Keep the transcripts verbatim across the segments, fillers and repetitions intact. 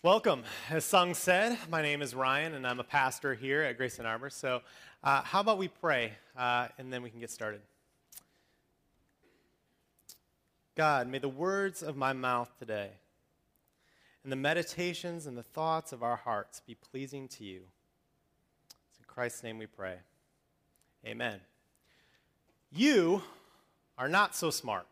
Welcome. As Sung said, my name is Ryan, and I'm a pastor here at Grace Ann Arbor. So uh, how about we pray, uh, and then we can get started. God, may the words of my mouth today and the meditations and the thoughts of our hearts be pleasing to you. It's in Christ's name we pray. Amen. You are not so smart.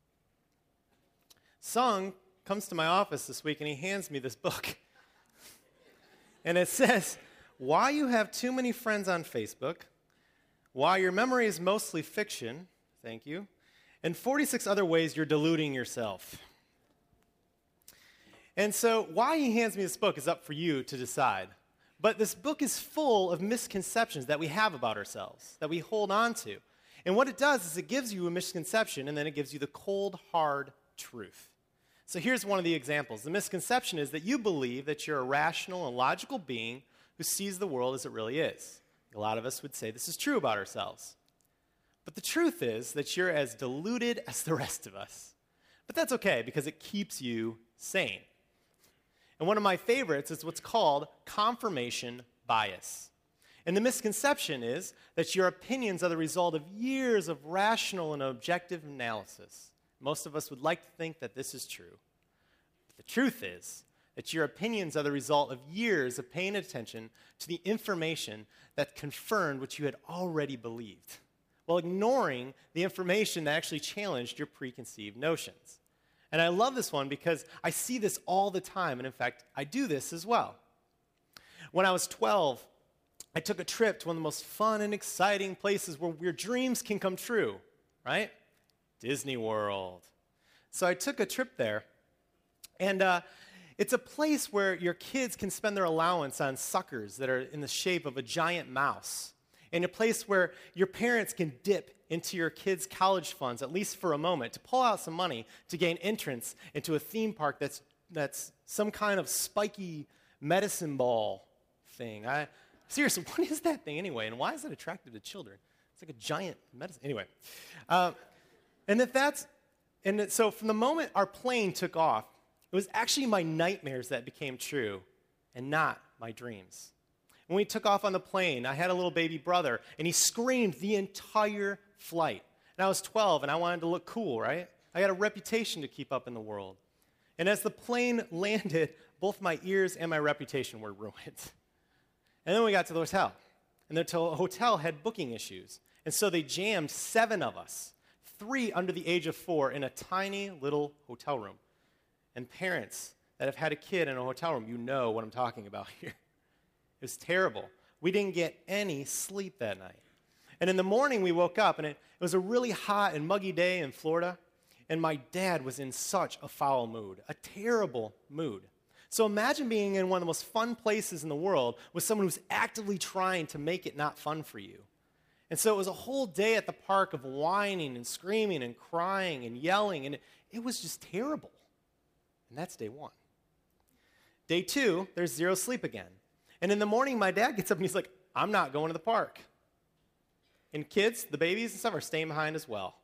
Sung comes to my office this week and he hands me this book. And it says, Why You Have Too Many Friends on Facebook, Why Your Memory is Mostly Fiction, thank you, and forty-six Other Ways You're Deluding Yourself. And so why he hands me this book is up for you to decide. But this book is full of misconceptions that we have about ourselves, that we hold on to. And what it does is it gives you a misconception, and then it gives you the cold, hard truth. So here's one of the examples. The misconception is that you believe that you're a rational and logical being who sees the world as it really is. A lot of us would say this is true about ourselves. But the truth is that you're as deluded as the rest of us. But that's okay because it keeps you sane. And one of my favorites is what's called confirmation bias. And the misconception is that your opinions are the result of years of rational and objective analysis. Most of us would like to think that this is true. But the truth is that your opinions are the result of years of paying attention to the information that confirmed what you had already believed, while ignoring the information that actually challenged your preconceived notions. And I love this one because I see this all the time, and in fact, I do this as well. When I was twelve, I took a trip to one of the most fun and exciting places where your dreams can come true, right? Disney World. So I took a trip there, and uh, it's a place where your kids can spend their allowance on suckers that are in the shape of a giant mouse, and a place where your parents can dip into your kids' college funds, at least for a moment, to pull out some money to gain entrance into a theme park that's that's some kind of spiky medicine ball thing. I seriously, what is that thing anyway, and why is it attractive to children? It's like a giant medicine. Anyway. Uh, And if that's, and that, so from the moment our plane took off, it was actually my nightmares that became true and not my dreams. When we took off on the plane, I had a little baby brother, and he screamed the entire flight. And I was twelve, and I wanted to look cool, right? I had a reputation to keep up in the world. And as the plane landed, both my ears and my reputation were ruined. And then we got to the hotel, and the hotel had booking issues. And so they jammed seven of us, three under the age of four, in a tiny little hotel room. And parents that have had a kid in a hotel room, you know what I'm talking about here. It was terrible. We didn't get any sleep that night. And in the morning, we woke up, and it, it was a really hot and muggy day in Florida, and my dad was in such a foul mood, a terrible mood. So imagine being in one of the most fun places in the world with someone who's actively trying to make it not fun for you. And so it was a whole day at the park of whining and screaming and crying and yelling, and it, it was just terrible. And that's day one. Day two, there's zero sleep again. And in the morning, my dad gets up and he's like, I'm not going to the park. And kids, the babies and stuff, are staying behind as well.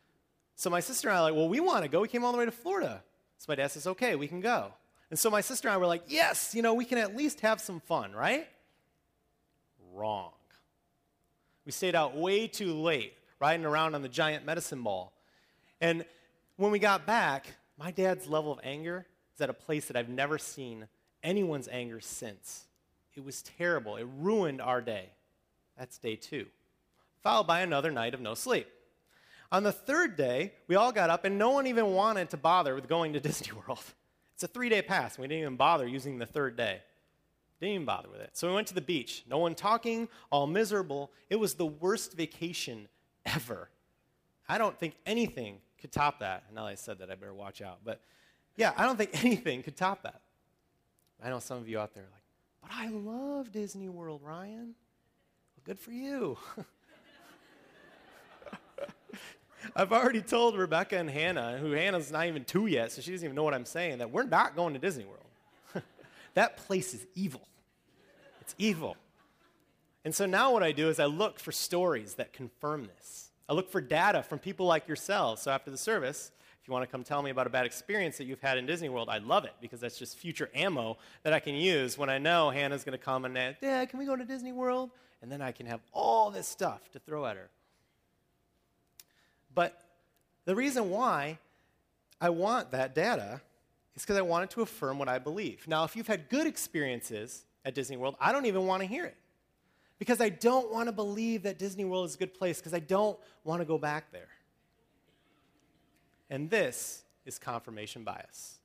So my sister and I are like, well, we want to go. We came all the way to Florida. So my dad says, okay, we can go. And so my sister and I were like, yes, you know, we can at least have some fun, right? Wrong. We stayed out way too late, riding around on the giant medicine ball. And when we got back, my dad's level of anger is at a place that I've never seen anyone's anger since. It was terrible. It ruined our day. That's day two, followed by another night of no sleep. On the third day, we all got up, and no one even wanted to bother with going to Disney World. It's a three-day pass, and we didn't even bother using the third day. Didn't even bother with it. So we went to the beach. No one talking, all miserable. It was the worst vacation ever. I don't think anything could top that. Now that I said that, I better watch out. But yeah, I don't think anything could top that. I know some of you out there are like, but I love Disney World, Ryan. Well, good for you. I've already told Rebecca and Hannah, who Hannah's not even two yet, so she doesn't even know what I'm saying, that we're not going to Disney World. That place is evil. It's evil. And so now what I do is I look for stories that confirm this. I look for data from people like yourselves. So after the service, if If you want to come tell me about a bad experience that you've had in Disney World, I'd love it, because that's just future ammo that I can use when I know Hannah's going to come and ask, Dad, can we go to Disney World? And then I can have all this stuff to throw at her. But the reason why I want that data is because I want it to affirm what I believe. Now, if you've had good experiences at Disney World, I don't even want to hear it, because I don't want to believe that Disney World is a good place, because I don't want to go back there. And this is confirmation bias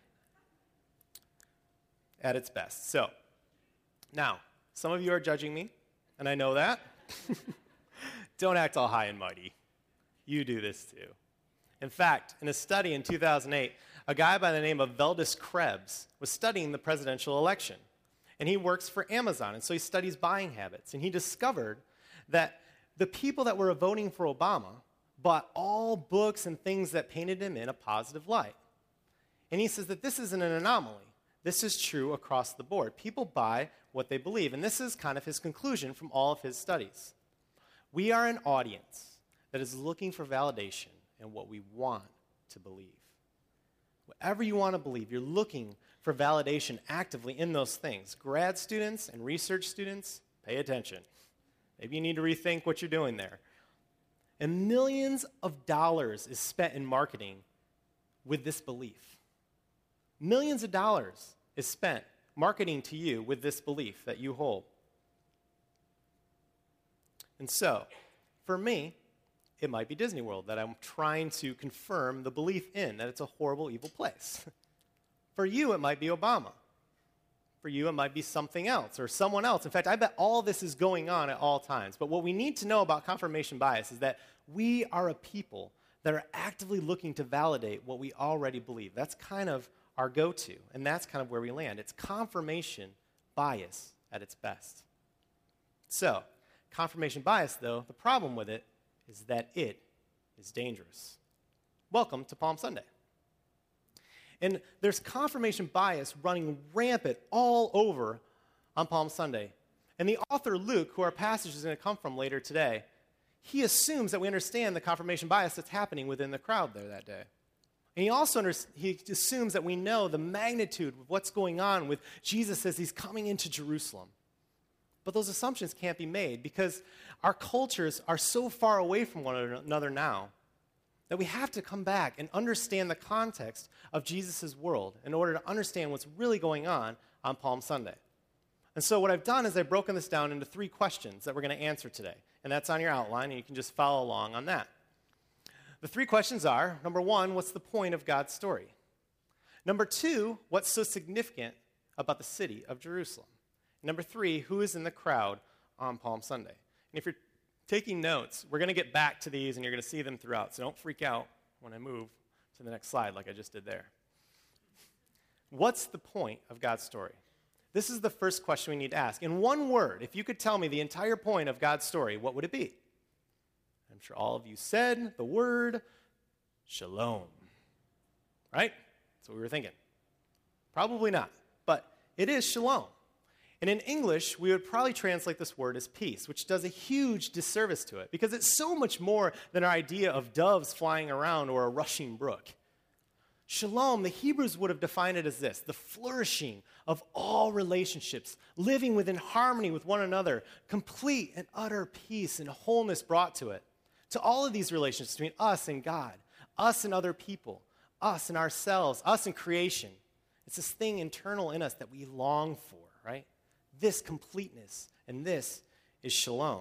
at its best. So, now, some of you are judging me, and I know that. Don't act all high and mighty. You do this too. In fact, in a study in two thousand eight, a guy by the name of Veldis Krebs was studying the presidential election. And he works for Amazon, and so he studies buying habits. And he discovered that the people that were voting for Obama bought all books and things that painted him in a positive light. And he says that this isn't an anomaly. This is true across the board. People buy what they believe. And this is kind of his conclusion from all of his studies. We are an audience that is looking for validation in what we want to believe. Whatever you want to believe, you're looking for validation actively in those things. Grad students and research students, pay attention. Maybe you need to rethink what you're doing there. And millions of dollars is spent in marketing with this belief. Millions of dollars is spent marketing to you with this belief that you hold. And so, for me, it might be Disney World that I'm trying to confirm the belief in, that it's a horrible, evil place. For you, it might be Obama. For you, it might be something else or someone else. In fact, I bet all this is going on at all times. But what we need to know about confirmation bias is that we are a people that are actively looking to validate what we already believe. That's kind of our go-to, and that's kind of where we land. It's confirmation bias at its best. So, confirmation bias, though, the problem with it is that it is dangerous. Welcome to Palm Sunday. And there's confirmation bias running rampant all over on Palm Sunday. And the author Luke, who our passage is going to come from later today, he assumes that we understand the confirmation bias that's happening within the crowd there that day. And he also under, he assumes that we know the magnitude of what's going on with Jesus as he's coming into Jerusalem. But those assumptions can't be made because our cultures are so far away from one another now that we have to come back and understand the context of Jesus' world in order to understand what's really going on on Palm Sunday. And so what I've done is I've broken this down into three questions that we're going to answer today. And that's on your outline, and you can just follow along on that. The three questions are, number one, what's the point of God's story? Number two, what's so significant about the city of Jerusalem? Number three, who is in the crowd on Palm Sunday? And if you're taking notes, we're going to get back to these, and you're going to see them throughout, so don't freak out when I move to the next slide like I just did there. What's the point of God's story? This is the first question we need to ask. In one word, if you could tell me the entire point of God's story, what would it be? I'm sure all of you said the word shalom. Right? That's what we were thinking. Probably not, but it is shalom. And in English, we would probably translate this word as peace, which does a huge disservice to it because it's so much more than our idea of doves flying around or a rushing brook. Shalom, the Hebrews would have defined it as this: the flourishing of all relationships, living within harmony with one another, complete and utter peace and wholeness brought to it. To all of these relationships between us and God, us and other people, us and ourselves, us and creation. It's this thing internal in us that we long for, right? This completeness, and this is shalom.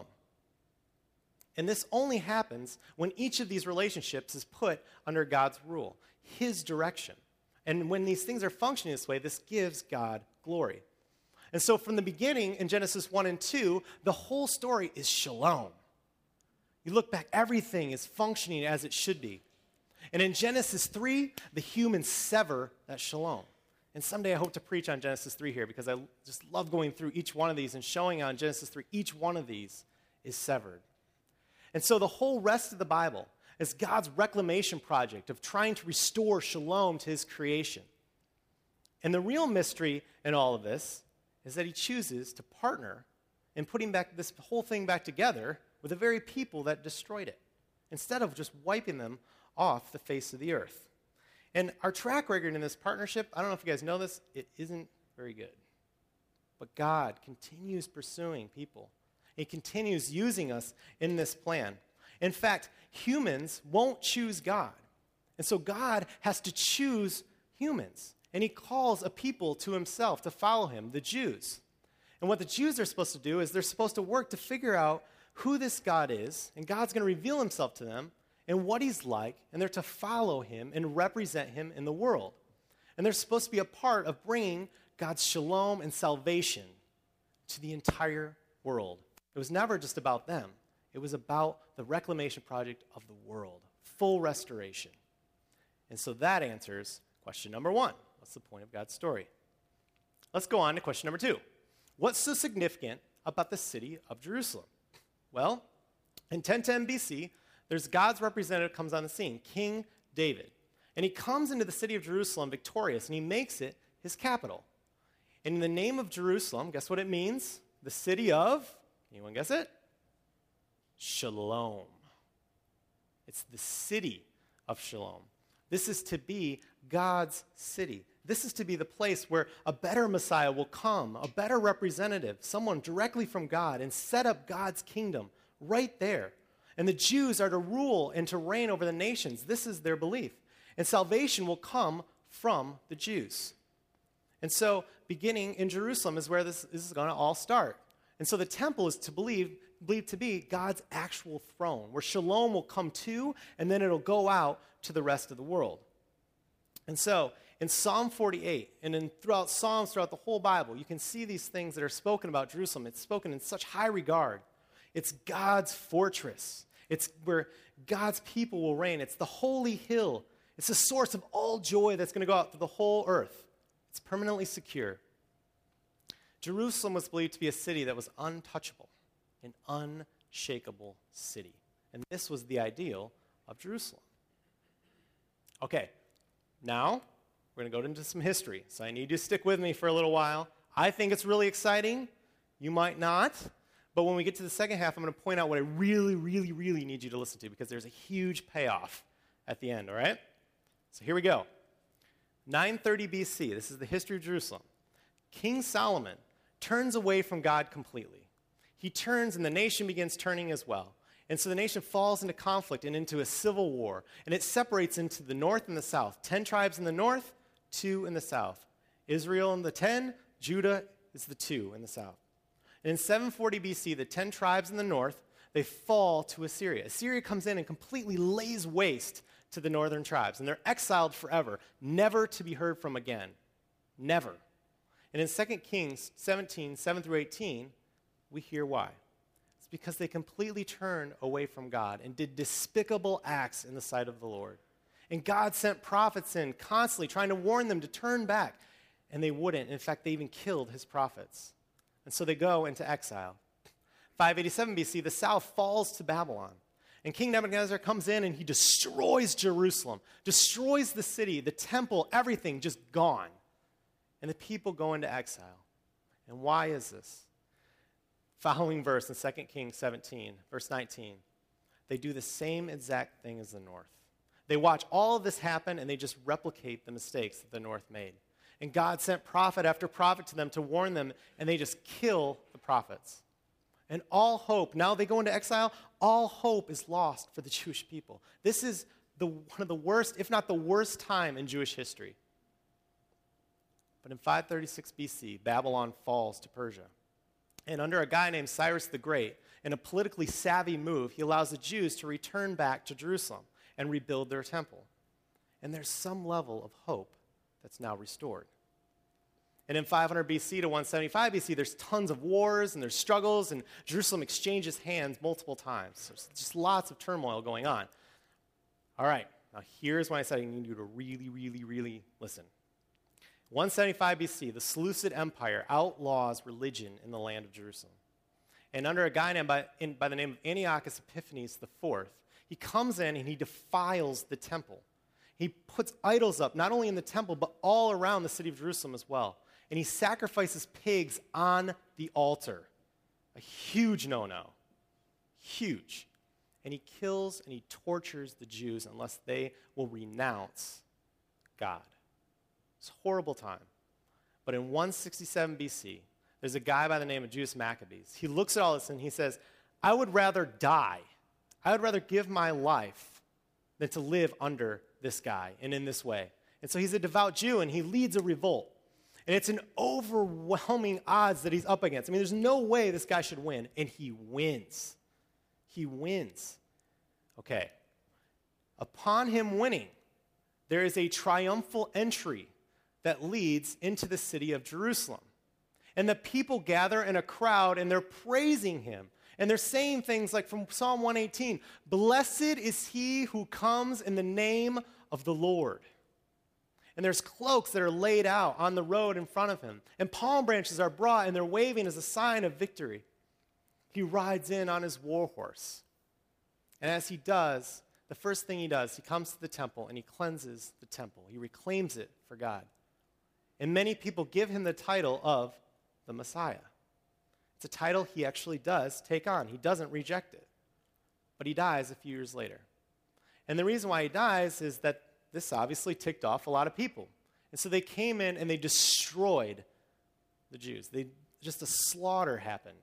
And this only happens when each of these relationships is put under God's rule, his direction. And when these things are functioning this way, this gives God glory. And so from the beginning in Genesis one and two, the whole story is shalom. You look back, everything is functioning as it should be. And in Genesis three, the humans sever that shalom. And someday I hope to preach on Genesis three here because I just love going through each one of these and showing on Genesis three, each one of these is severed. And so the whole rest of the Bible is God's reclamation project of trying to restore shalom to his creation. And the real mystery in all of this is that he chooses to partner in putting back this whole thing back together with the very people that destroyed it, instead of just wiping them off the face of the earth. And our track record in this partnership, I don't know if you guys know this, it isn't very good. But God continues pursuing people. He continues using us in this plan. In fact, humans won't choose God. And so God has to choose humans. And he calls a people to himself to follow him, the Jews. And what the Jews are supposed to do is they're supposed to work to figure out who this God is, and God's going to reveal himself to them and what he's like, and they're to follow him and represent him in the world. And they're supposed to be a part of bringing God's shalom and salvation to the entire world. It was never just about them. It was about the reclamation project of the world, full restoration. And so that answers question number one. What's the point of God's story? Let's go on to question number two. What's so significant about the city of Jerusalem? Well, in ten ten B C, there's God's representative comes on the scene, King David. And he comes into the city of Jerusalem victorious, and he makes it his capital. And in the name of Jerusalem, guess what it means? The city of, anyone guess it? Shalom. It's the city of Shalom. This is to be God's city. This is to be the place where a better Messiah will come, a better representative, someone directly from God, and set up God's kingdom right there. And the Jews are to rule and to reign over the nations. This is their belief. And salvation will come from the Jews. And so, beginning in Jerusalem is where this, this is going to all start. And so the temple is to believe, believed to be God's actual throne, where shalom will come to, and then it'll go out to the rest of the world. And so, in Psalm forty-eight, and in throughout Psalms, throughout the whole Bible, you can see these things that are spoken about Jerusalem. It's spoken in such high regard. It's God's fortress. It's where God's people will reign. It's the holy hill. It's the source of all joy that's going to go out through the whole earth. It's permanently secure. Jerusalem was believed to be a city that was untouchable, an unshakable city. And this was the ideal of Jerusalem. Okay, now we're going to go into some history. So I need you to stick with me for a little while. I think it's really exciting. You might not. But when we get to the second half, I'm going to point out what I really, really, really need you to listen to, because there's a huge payoff at the end, all right? So here we go. nine thirty B C, this is the history of Jerusalem. King Solomon turns away from God completely. He turns, and the nation begins turning as well. And so the nation falls into conflict and into a civil war. And it separates into the north and the south. Ten tribes in the north, two in the south. Israel in the ten, Judah is the two in the south. And in seven forty B C, the ten tribes in the north, they fall to Assyria. Assyria comes in and completely lays waste to the northern tribes. And they're exiled forever, never to be heard from again. Never. And in Second Kings seventeen, seven through eighteen, we hear why. It's because they completely turned away from God and did despicable acts in the sight of the Lord. And God sent prophets in constantly trying to warn them to turn back. And they wouldn't. In fact, they even killed his prophets. And so they go into exile. five eighty-seven B C, the south falls to Babylon. And King Nebuchadnezzar comes in and he destroys Jerusalem, destroys the city, the temple, everything just gone. And the people go into exile. And why is this? Following verse in Second Kings seventeen, verse nineteen. They do the same exact thing as the north. They watch all of this happen and they just replicate the mistakes that the north made. And God sent prophet after prophet to them to warn them, and they just kill the prophets. And all hope, now they go into exile, all hope is lost for the Jewish people. This is the, one of the worst, if not the worst time in Jewish history. But in five thirty-six B C, Babylon falls to Persia. And under a guy named Cyrus the Great, in a politically savvy move, he allows the Jews to return back to Jerusalem and rebuild their temple. And there's some level of hope that's now restored. And in five hundred B C to one seventy-five B C, there's tons of wars and there's struggles, and Jerusalem exchanges hands multiple times. There's just lots of turmoil going on. All right, now here's when I said I need you to really, really, really listen. one seventy-five B C, the Seleucid Empire outlaws religion in the land of Jerusalem. And under a guy named by, in, by the name of Antiochus Epiphanes the fourth, he comes in and he defiles the temple. He puts idols up, not only in the temple, but all around the city of Jerusalem as well. And he sacrifices pigs on the altar. A huge no-no. Huge. And he kills and he tortures the Jews unless they will renounce God. It's a horrible time. But in one sixty-seven B C, there's a guy by the name of Judas Maccabees. He looks at all this and he says, I would rather die. I would rather give my life than to live under this guy and in this way. And so he's a devout Jew, and he leads a revolt. And it's an overwhelming odds that he's up against. I mean, there's no way this guy should win, and he wins. He wins. Okay. Upon him winning, there is a triumphal entry that leads into the city of Jerusalem. And the people gather in a crowd, and they're praising him. And they're saying things like from Psalm one eighteen, blessed is he who comes in the name of the Lord. And there's cloaks that are laid out on the road in front of him. And palm branches are brought, and they're waving as a sign of victory. He rides in on his war horse. And as he does, the first thing he does, he comes to the temple, and he cleanses the temple. He reclaims it for God. And many people give him the title of the Messiah. It's a title he actually does take on. He doesn't reject it. But he dies a few years later. And the reason why he dies is that this obviously ticked off a lot of people. And so they came in and they destroyed the Jews. They, just a slaughter happened.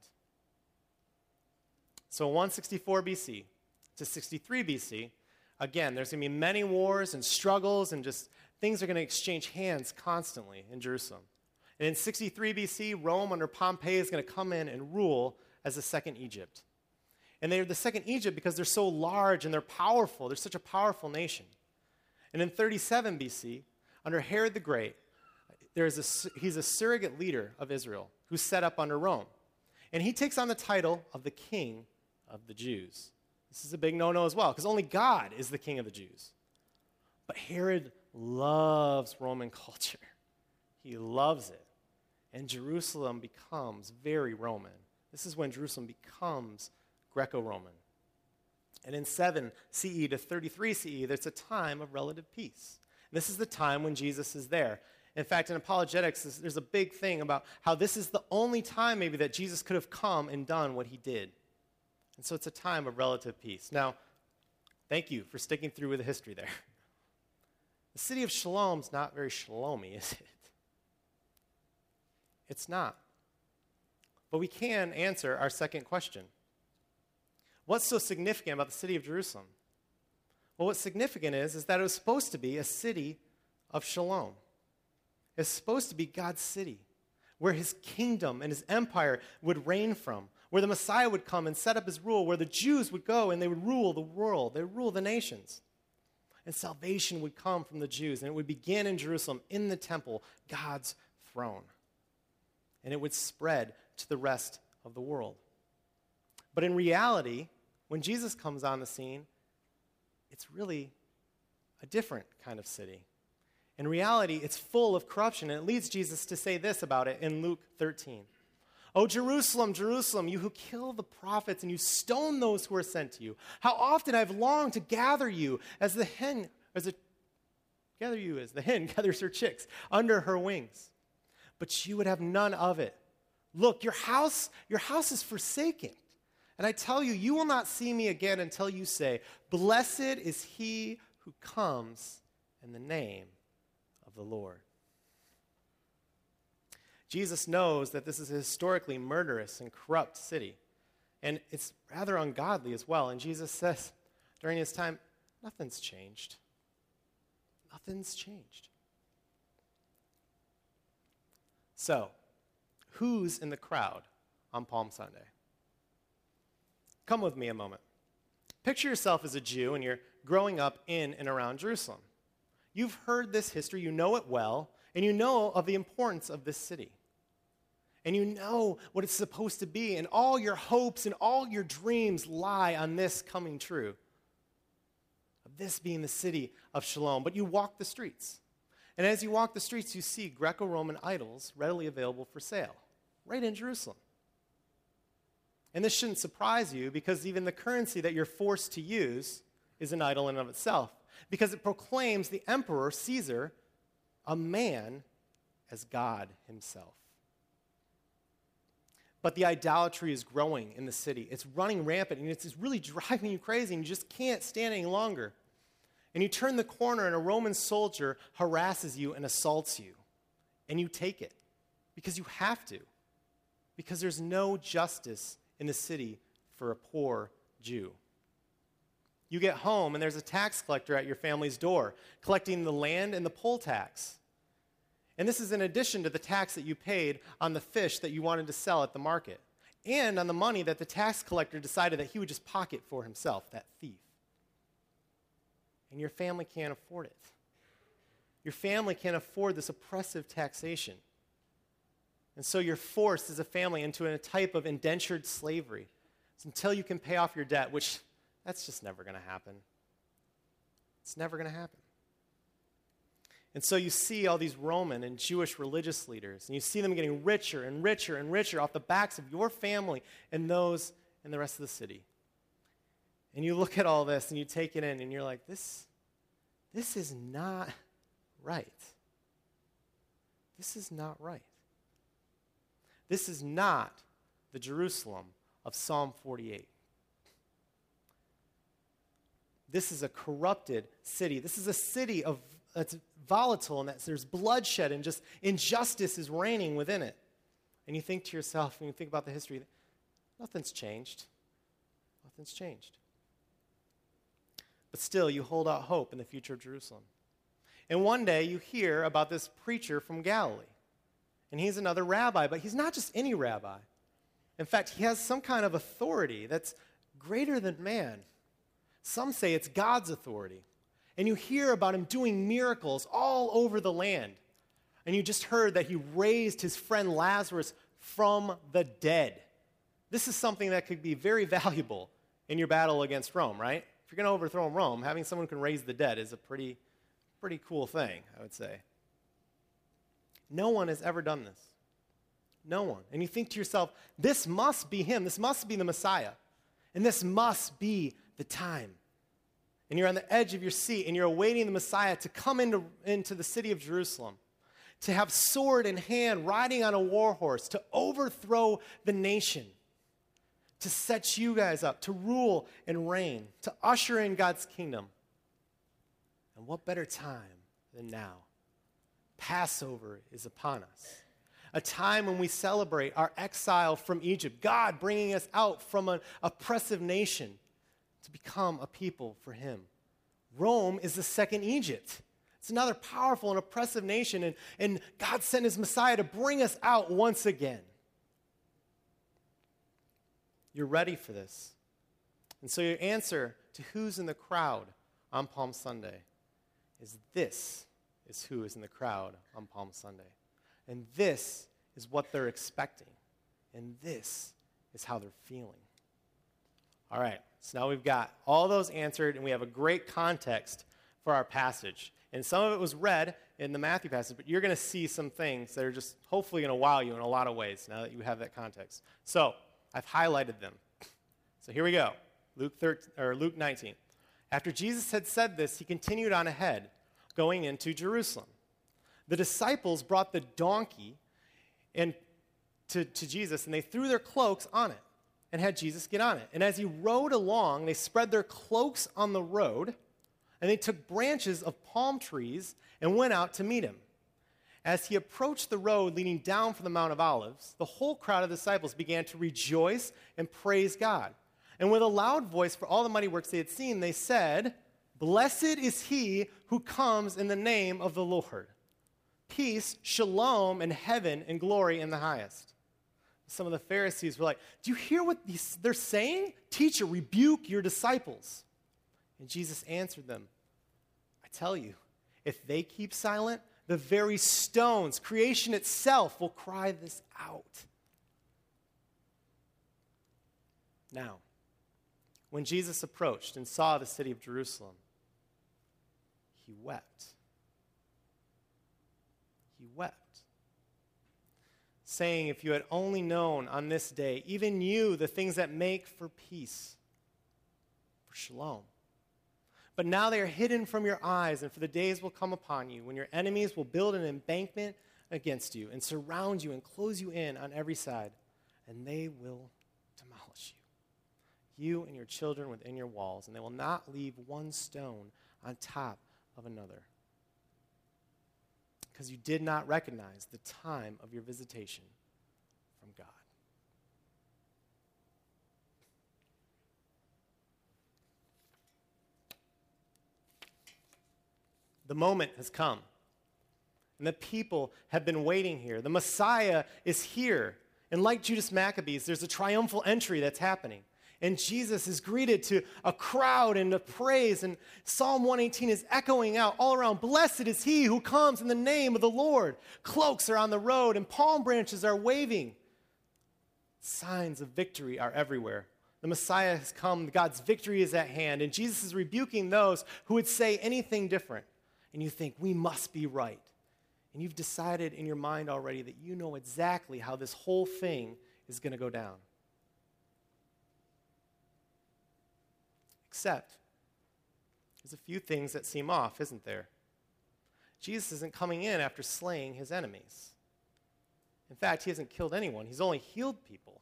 So in one sixty-four B C to sixty-three B C, again, there's going to be many wars and struggles, and just things are going to exchange hands constantly in Jerusalem. And in sixty-three B C, Rome under Pompey is going to come in and rule as the second Egypt. And they're the second Egypt because they're so large and they're powerful. They're such a powerful nation. And in thirty-seven B C, under Herod the Great, there's a, he's a surrogate leader of Israel who's set up under Rome. And he takes on the title of the King of the Jews. This is a big no-no as well, because only God is the King of the Jews. But Herod loves Roman culture. He loves it. And Jerusalem becomes very Roman. This is when Jerusalem becomes Greco-Roman. And in seven C E to thirty-three C E, there's a time of relative peace. And this is the time when Jesus is there. In fact, in apologetics, there's a big thing about how this is the only time maybe that Jesus could have come and done what he did. And so it's a time of relative peace. Now, thank you for sticking through with the history there. The city of Shalom's not very shalomy, is it? It's not. But we can answer our second question. What's so significant about the city of Jerusalem? Well, what's significant is, is that it was supposed to be a city of shalom. It's supposed to be God's city, where his kingdom and his empire would reign from, where the Messiah would come and set up his rule, where the Jews would go and they would rule the world, they would rule the nations. And salvation would come from the Jews, and it would begin in Jerusalem, in the temple, God's throne. And it would spread to the rest of the world. But in reality, when Jesus comes on the scene, it's really a different kind of city. In reality, it's full of corruption, and it leads Jesus to say this about it in Luke thirteen. "O Jerusalem, Jerusalem, you who kill the prophets and you stone those who are sent to you. How often I've longed to gather you as the hen, as a, gather you as the hen gathers her chicks under her wings. But you would have none of it. Look, your house, your house is forsaken. And I tell you, you will not see me again until you say, blessed is he who comes in the name of the Lord." Jesus knows that this is a historically murderous and corrupt city. And it's rather ungodly as well. And Jesus says during his time, nothing's changed. Nothing's changed. So, who's in the crowd on Palm Sunday? Come with me a moment. Picture yourself as a Jew and you're growing up in and around Jerusalem. You've heard this history, you know it well, and you know of the importance of this city. And you know what it's supposed to be, and all your hopes and all your dreams lie on this coming true, of this being the city of Shalom. But you walk the streets. And as you walk the streets, you see Greco-Roman idols readily available for sale, right in Jerusalem. And this shouldn't surprise you, because even the currency that you're forced to use is an idol in and of itself, because it proclaims the emperor, Caesar, a man, as God himself. But the idolatry is growing in the city. It's running rampant, and it's really driving you crazy, and you just can't stand any longer. And you turn the corner and a Roman soldier harasses you and assaults you. And you take it because you have to. Because there's no justice in the city for a poor Jew. You get home and there's a tax collector at your family's door collecting the land and the poll tax. And this is in addition to the tax that you paid on the fish that you wanted to sell at the market and on the money that the tax collector decided that he would just pocket for himself, that thief. And your family can't afford it. Your family can't afford this oppressive taxation. And so you're forced as a family into a type of indentured slavery. It's until you can pay off your debt, which that's just never going to happen. It's never going to happen. And so you see all these Roman and Jewish religious leaders, and you see them getting richer and richer and richer off the backs of your family and those in the rest of the city. And you look at all this and you take it in and you're like, this, this is not right. This is not right. This is not the Jerusalem of Psalm forty-eight. This is a corrupted city. This is a city of that's volatile and that there's bloodshed and just injustice is reigning within it. And you think to yourself, when you think about the history, nothing's changed. Nothing's changed. But still, you hold out hope in the future of Jerusalem. And one day you hear about this preacher from Galilee. And he's another rabbi, but he's not just any rabbi. In fact, he has some kind of authority that's greater than man. Some say it's God's authority. And you hear about him doing miracles all over the land. And you just heard that he raised his friend Lazarus from the dead. This is something that could be very valuable in your battle against Rome, right? If you're going to overthrow Rome, having someone who can raise the dead is a pretty, pretty cool thing, I would say. No one has ever done this. No one. And you think to yourself, this must be him. This must be the Messiah. And this must be the time. And you're on the edge of your seat, and you're awaiting the Messiah to come into, into the city of Jerusalem, to have sword in hand, riding on a war horse, to overthrow the nation, to set you guys up, to rule and reign, to usher in God's kingdom. And what better time than now? Passover is upon us. A time when we celebrate our exile from Egypt, God bringing us out from an oppressive nation to become a people for him. Rome is the second Egypt. It's another powerful and oppressive nation, and, and God sent his Messiah to bring us out once again. You're ready for this. And so your answer to who's in the crowd on Palm Sunday is this is who is in the crowd on Palm Sunday. And this is what they're expecting. And this is how they're feeling. All right, so now we've got all those answered, and we have a great context for our passage. And some of it was read in the Matthew passage, but you're going to see some things that are just hopefully going to wow you in a lot of ways now that you have that context. So I've highlighted them. So here we go, Luke thirteen, or Luke nineteen. After Jesus had said this, he continued on ahead, going into Jerusalem. The disciples brought the donkey and to, to Jesus, and they threw their cloaks on it and had Jesus get on it. And as he rode along, they spread their cloaks on the road, and they took branches of palm trees and went out to meet him. As he approached the road leading down from the Mount of Olives, the whole crowd of disciples began to rejoice and praise God. And with a loud voice for all the mighty works they had seen, they said, "Blessed is he who comes in the name of the Lord. Peace, shalom, and heaven and glory in the highest." Some of the Pharisees were like, "Do you hear what these, they're saying? Teacher, rebuke your disciples." And Jesus answered them, "I tell you, if they keep silent, the very stones, creation itself, will cry this out." Now, when Jesus approached and saw the city of Jerusalem, he wept. He wept, saying, "If you had only known on this day, even you, the things that make for peace, for shalom. But now they are hidden from your eyes, and for the days will come upon you when your enemies will build an embankment against you and surround you and close you in on every side, and they will demolish you, you and your children within your walls, and they will not leave one stone on top of another. Because you did not recognize the time of your visitation from God. The moment has come. And the people have been waiting here. The Messiah is here. And like Judas Maccabees, there's a triumphal entry that's happening. And Jesus is greeted to a crowd and a praise. And Psalm one eighteen is echoing out all around. Blessed is he who comes in the name of the Lord. Cloaks are on the road and palm branches are waving. Signs of victory are everywhere. The Messiah has come. God's victory is at hand. And Jesus is rebuking those who would say anything different. And you think, we must be right. And you've decided in your mind already that you know exactly how this whole thing is going to go down. Except, there's a few things that seem off, isn't there? Jesus isn't coming in after slaying his enemies. In fact, he hasn't killed anyone. He's only healed people.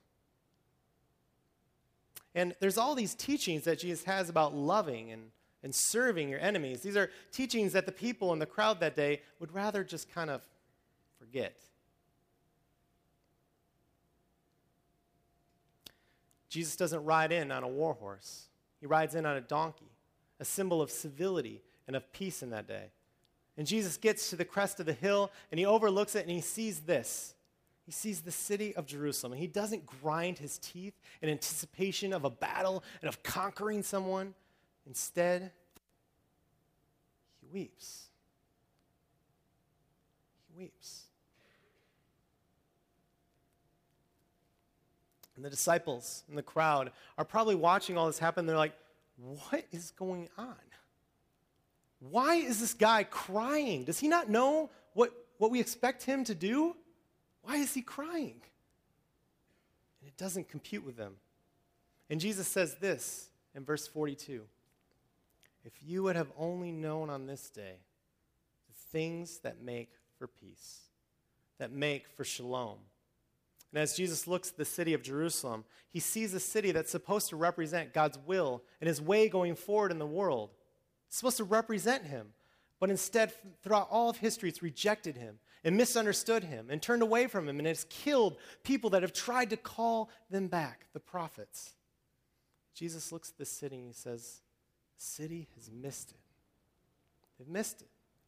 And there's all these teachings that Jesus has about loving and and serving your enemies. These are teachings that the people in the crowd that day would rather just kind of forget. Jesus doesn't ride in on a war horse. He rides in on a donkey, a symbol of civility and of peace in that day. And Jesus gets to the crest of the hill, and he overlooks it, and he sees this. He sees the city of Jerusalem, and he doesn't grind his teeth in anticipation of a battle and of conquering someone. Instead, he weeps. He weeps. And the disciples and the crowd are probably watching all this happen. They're like, what is going on? Why is this guy crying? Does he not know what, what we expect him to do? Why is he crying? And it doesn't compute with them. And Jesus says this in verse forty-two. If you would have only known on this day the things that make for peace, that make for shalom. And as Jesus looks at the city of Jerusalem, he sees a city that's supposed to represent God's will and his way going forward in the world. It's supposed to represent him. But instead, throughout all of history, it's rejected him and misunderstood him and turned away from him and has killed people that have tried to call them back, the prophets. Jesus looks at the city and he says, the city has missed it. They've missed it.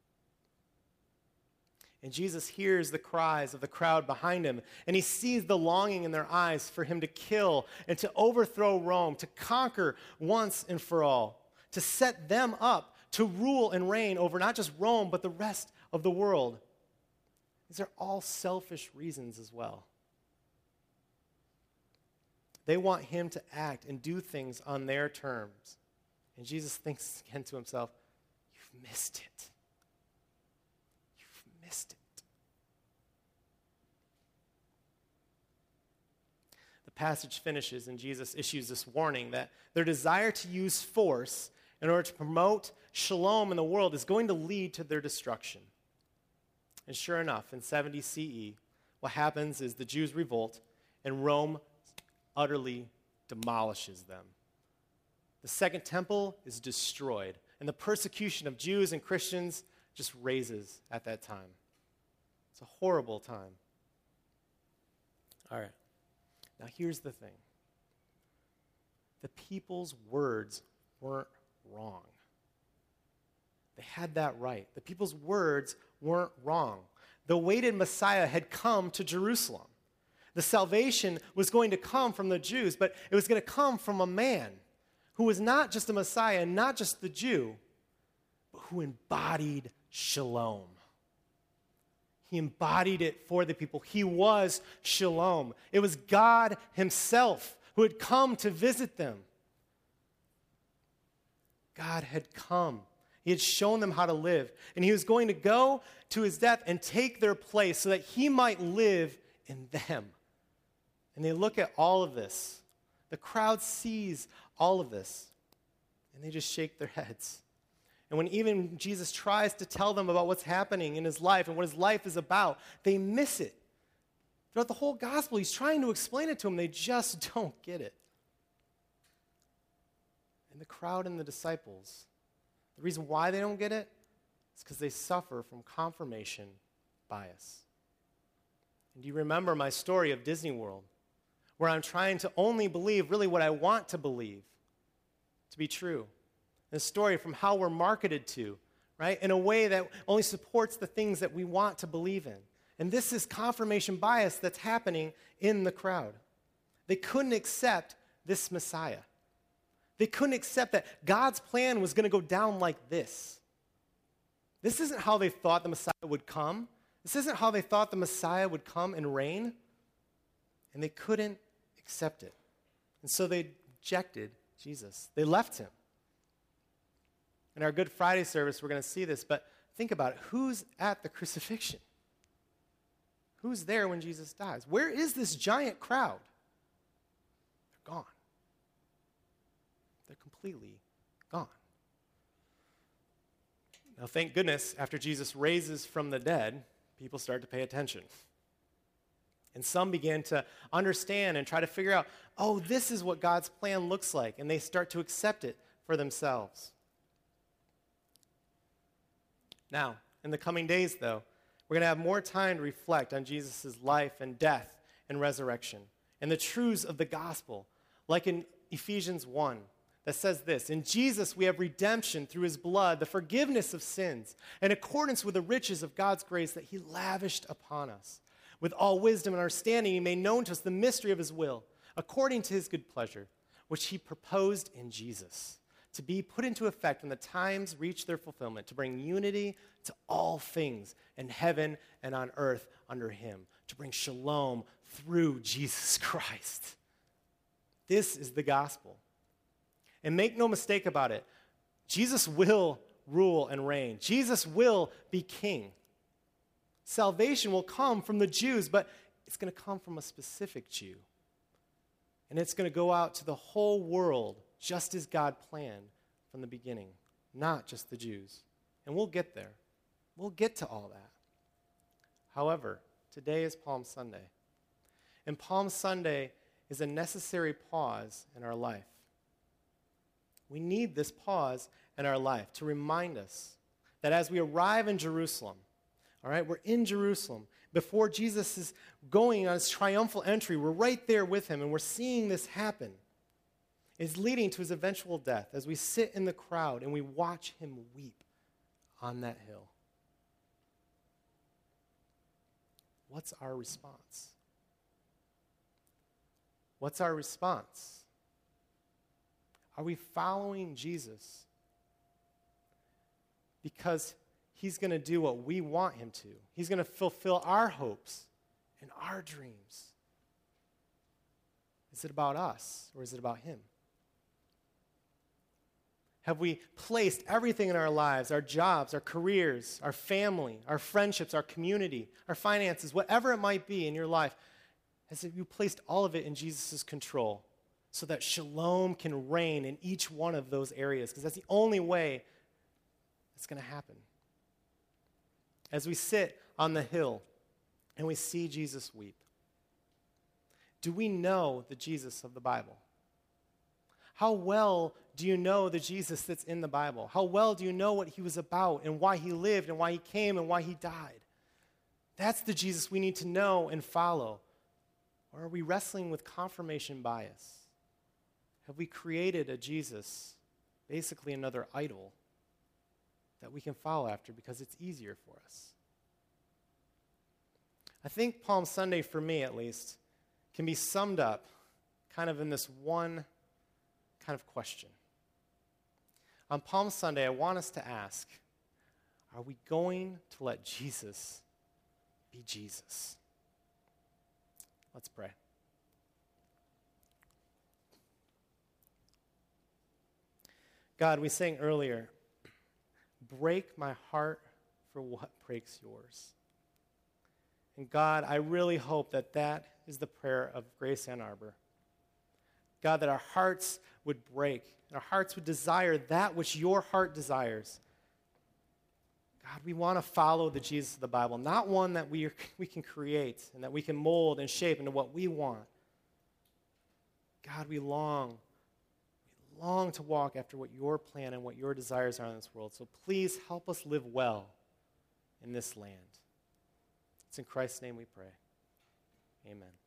And Jesus hears the cries of the crowd behind him, and he sees the longing in their eyes for him to kill and to overthrow Rome, to conquer once and for all, to set them up to rule and reign over not just Rome, but the rest of the world. These are all selfish reasons as well. They want him to act and do things on their terms. And Jesus thinks again to himself, you've missed it. You've missed it. The passage finishes and Jesus issues this warning that their desire to use force in order to promote shalom in the world is going to lead to their destruction. And sure enough, in seventy C E, what happens is the Jews revolt and Rome utterly demolishes them. The second temple is destroyed, and the persecution of Jews and Christians just raises at that time. It's a horrible time. All right. Now here's the thing. The people's words weren't wrong. They had that right. The people's words weren't wrong. The awaited Messiah had come to Jerusalem. The salvation was going to come from the Jews, but it was going to come from a man who was not just a Messiah and not just the Jew, but who embodied shalom. He embodied it for the people. He was shalom. It was God himself who had come to visit them. God had come. He had shown them how to live. And he was going to go to his death and take their place so that he might live in them. And they look at all of this. The crowd sees all of this. And they just shake their heads. And when even Jesus tries to tell them about what's happening in his life and what his life is about, they miss it. Throughout the whole gospel, he's trying to explain it to them. They just don't get it. And the crowd and the disciples, The reason why they don't get it is because they suffer from confirmation bias. And do you remember my story of Disney World, where I'm trying to only believe really what I want to believe to be true? The story from how we're marketed to, right, in a way that only supports the things that we want to believe in. And this is confirmation bias that's happening in the crowd. They couldn't accept this Messiah. They couldn't accept that God's plan was going to go down like this. This isn't how they thought the Messiah would come. This isn't how they thought the Messiah would come and reign. And they couldn't accept it. And so they rejected Jesus. They left him. In our Good Friday service, we're going to see this, but think about it. Who's at the crucifixion? Who's there when Jesus dies? Where is this giant crowd? They're gone. They're completely gone. Now, thank goodness, after Jesus raises from the dead, people start to pay attention. And some began to understand and try to figure out, oh, this is what God's plan looks like, and they start to accept it for themselves. Now, in the coming days, though, we're going to have more time to reflect on Jesus' life and death and resurrection and the truths of the gospel, like in Ephesians one, that says this: in Jesus we have redemption through his blood, the forgiveness of sins, in accordance with the riches of God's grace that he lavished upon us. With all wisdom and understanding he made known to us the mystery of his will, according to his good pleasure, which he proposed in Jesus, to be put into effect when the times reach their fulfillment, to bring unity to all things in heaven and on earth under him, to bring shalom through Jesus Christ. This is the gospel. And make no mistake about it, Jesus will rule and reign. Jesus will be king. Salvation will come from the Jews, but it's going to come from a specific Jew. And it's going to go out to the whole world, just as God planned from the beginning, not just the Jews. And we'll get there. We'll get to all that. However, today is Palm Sunday. And Palm Sunday is a necessary pause in our life. We need this pause in our life to remind us that as we arrive in Jerusalem, all right, we're in Jerusalem. Before Jesus is going on his triumphal entry, we're right there with him, and we're seeing this happen. It's leading to his eventual death as we sit in the crowd and we watch him weep on that hill. What's our response? What's our response? Are we following Jesus because he's going to do what we want him to? He's going to fulfill our hopes and our dreams. Is it about us or is it about him? Have we placed everything in our lives, our jobs, our careers, our family, our friendships, our community, our finances, whatever it might be in your life, has you placed all of it in Jesus' control so that shalom can reign in each one of those areas? Because that's the only way it's going to happen. As we sit on the hill and we see Jesus weep, do we know the Jesus of the Bible? How well do you know the Jesus that's in the Bible? How well do you know what he was about and why he lived and why he came and why he died? That's the Jesus we need to know and follow. Or are we wrestling with confirmation bias? Have we created a Jesus, basically another idol, that we can follow after because it's easier for us? I think Palm Sunday, for me at least, can be summed up kind of in this one kind of question. On Palm Sunday, I want us to ask, are we going to let Jesus be Jesus? Let's pray. God, we sang earlier, break my heart for what breaks yours. And God, I really hope that that is the prayer of Grace Ann Arbor. God, that our hearts would break, and our hearts would desire that which your heart desires. God, we want to follow the Jesus of the Bible, not one that we, are, we can create and that we can mold and shape into what we want. God, we long, long to walk after what your plan and what your desires are in this world. So please help us live well in this land. It's in Christ's name we pray. Amen.